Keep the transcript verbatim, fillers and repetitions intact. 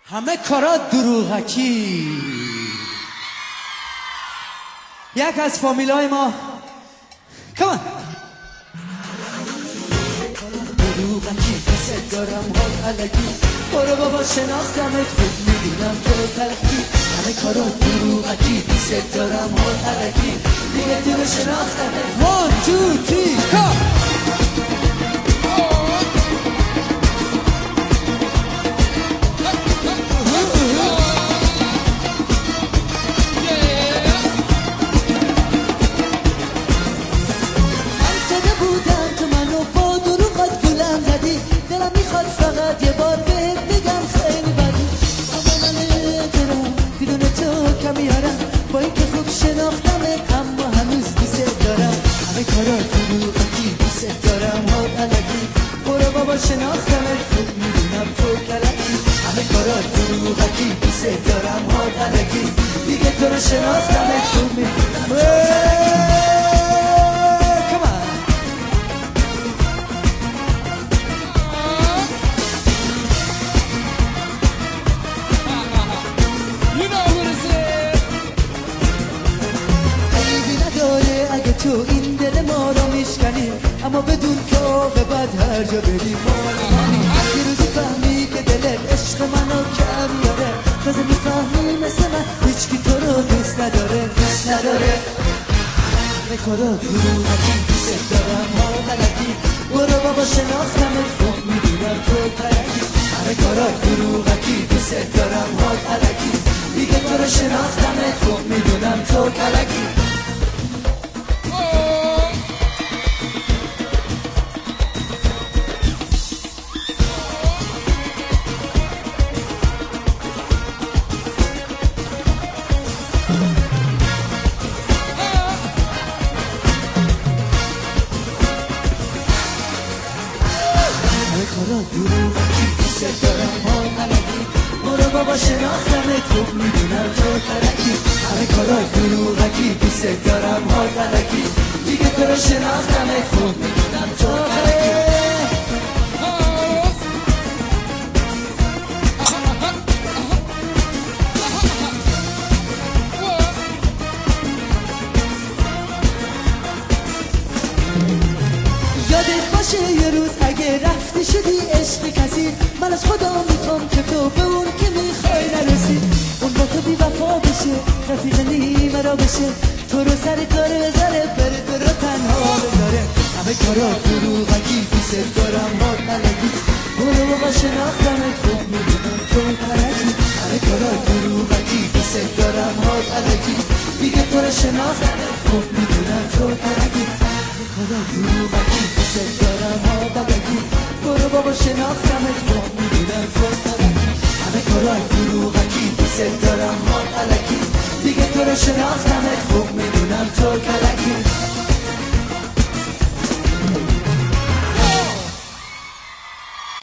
همه کارات دروغکی. یک از فامیلای ما کمان دروغکی کست دارم حال علکی برو بابا شناختمت خوب میدونم تو تلکی همه کارات دروغکی کست دارم حال علکی دیگه تو رو شناختمت وان تو تری کام با اینکه خوب شناختمت اما هنوز دوست دارم همه کارا دروغکی دوست دارم حال علکی برو بابا شناختمت خوب میدونم تو کلکی همه کارا دروغکی دوست دارم حال علکی دیگه تو رو شناختمت خوب میدونم تو این دل ما رو میشکنی اما بدون که عاقبت هر جا بری مال منی یه روزی فهمی که دلت عشق منو کم یاره تازه میفهمی مثل من هیچکی تو رو دوست نداره دوست نداره همه کارا دروغکی دوست دارم حال علکی برو بابا شناختمت خوب میدونم تو ترکی همه کارا دروغکی دوست دارم حال علکی دیگه تو رو شناختمت خوب میدونم تو کلکی کارا دروغکی دوست دارم حال علکی برو بابا شناختمت خوب میدونم تو ترکی همه کارا دروغکی دوست دارم حال علکی دیگه تو رو شناختمت خوب میدونم تو ترکی یادت باشه یه روز اگه رفتی شدی عشق کسی من از خدا میخوام که تو به اون که میخوای نرسی اون با تو بی وفا بشه رفیق نیمه را بشه تو رو سر کار بذاره بره تو رو تنها بذاره همه کارا دروغکی دوست دارم حال علکی برو بابا شناختمت خوب میدونم تو ترکی همه کارا دروغکی دوست دارم حال علکی دیگه تو رو شناختمت خوب میدونم تو ترکی کارا دروغکی دوست دارم حال علکی برو بابا شناختمت خوب میدونم تو ترکی همه کارا دروغکی دوست دارم حال علکی دیگه تو رو شناختمت خوب